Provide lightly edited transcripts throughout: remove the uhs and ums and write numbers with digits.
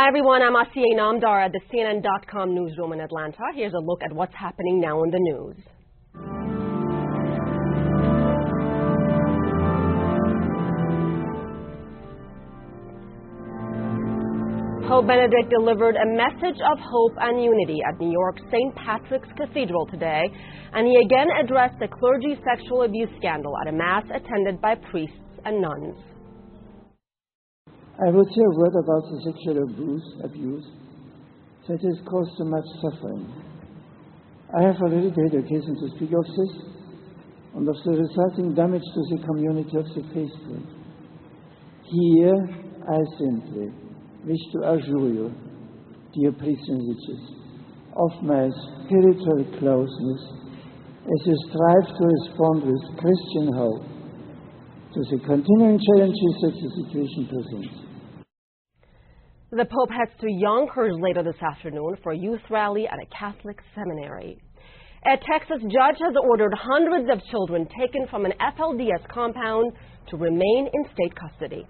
Hi everyone, I'm Asiya Namdar at the CNN.com newsroom in Atlanta. Here's a look at what's happening now in the news. Pope Benedict delivered a message of hope and unity at New York's St. Patrick's Cathedral today, and he again addressed the clergy sexual abuse scandal at a mass attended by priests and nuns. I would say a word about the sexual abuse that has caused so much suffering. I have already had occasion to speak of this and of the resulting damage to the community of the faithful. Here, I simply wish to assure you, dear priests and witches, of my spiritual closeness as you strive to respond with Christian hope to the continuing challenges that the situation presents. The Pope heads to Yonkers later this afternoon for a youth rally at a Catholic seminary. A Texas judge has ordered hundreds of children taken from an FLDS compound to remain in state custody.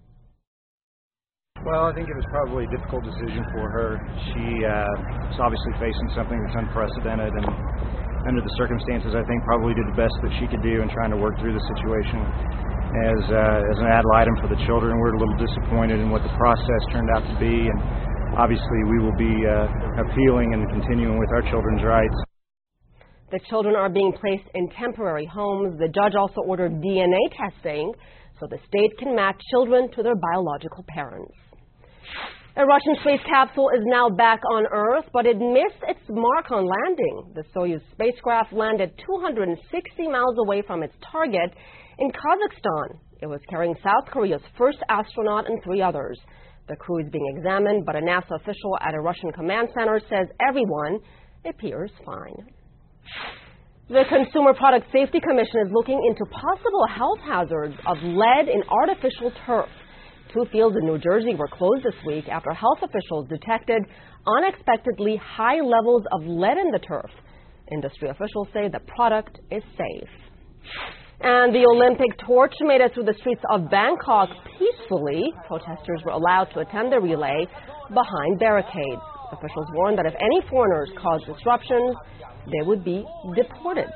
Well, I think it was probably a difficult decision for her. She is obviously facing something that's unprecedented, and under the circumstances, I think probably did the best that she could do in trying to work through the situation. As an ad litem for the children, we're a little disappointed in what the process turned out to be, and obviously we will be appealing and continuing with our children's rights. The children are being placed in temporary homes. The judge also ordered DNA testing so the state can match children to their biological parents. A Russian space capsule is now back on Earth, but it missed its mark on landing. The Soyuz spacecraft landed 260 miles away from its target in Kazakhstan. It was carrying South Korea's first astronaut and 3 others. The crew is being examined, but a NASA official at a Russian command center says everyone appears fine. The Consumer Product Safety Commission is looking into possible health hazards of lead in artificial turf. 2 fields in New Jersey were closed this week after health officials detected unexpectedly high levels of lead in the turf. Industry officials say the product is safe. And the Olympic torch made it through the streets of Bangkok peacefully. Protesters were allowed to attend the relay behind barricades. Officials warned that if any foreigners caused disruptions, they would be deported.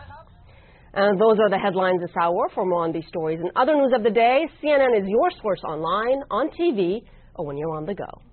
And those are the headlines this hour. For more on these stories and other news of the day, CNN is your source online, on TV, or when you're on the go.